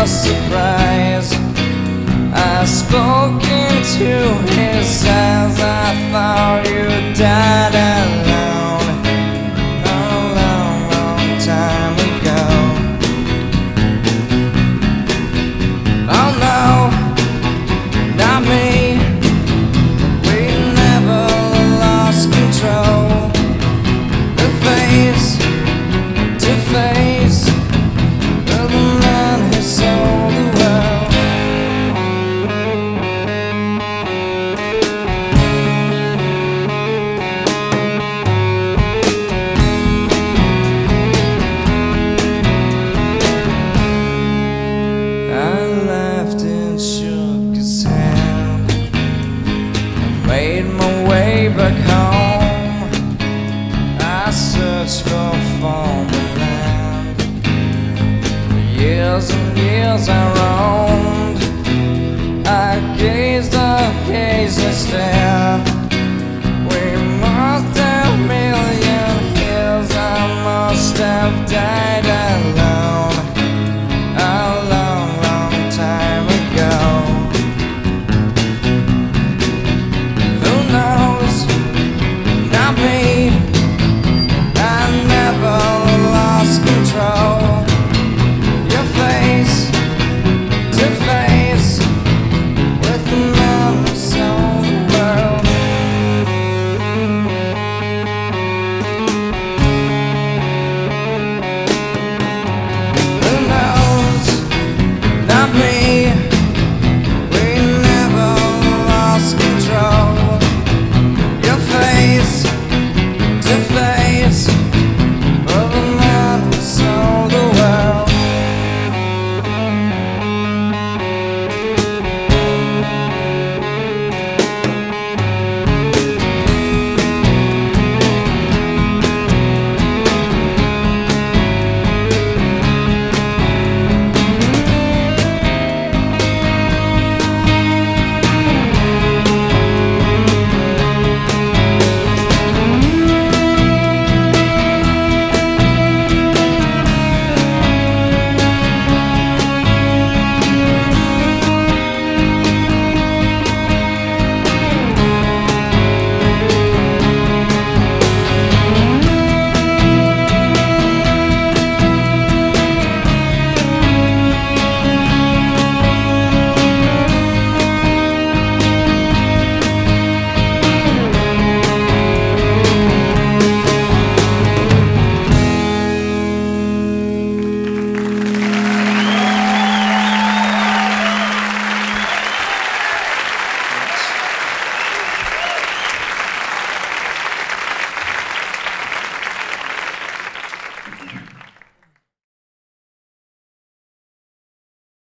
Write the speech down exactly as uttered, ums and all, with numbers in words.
surprise. I spoke into his eyes. I thought you died alone a long, long time ago. Oh no, not me. We never lost control. The face to face of the man who sold the world. I laughed and shook his hand. I made my way back home. I searched for former land. For years and years I roamed. I gazed, I gazed and stared.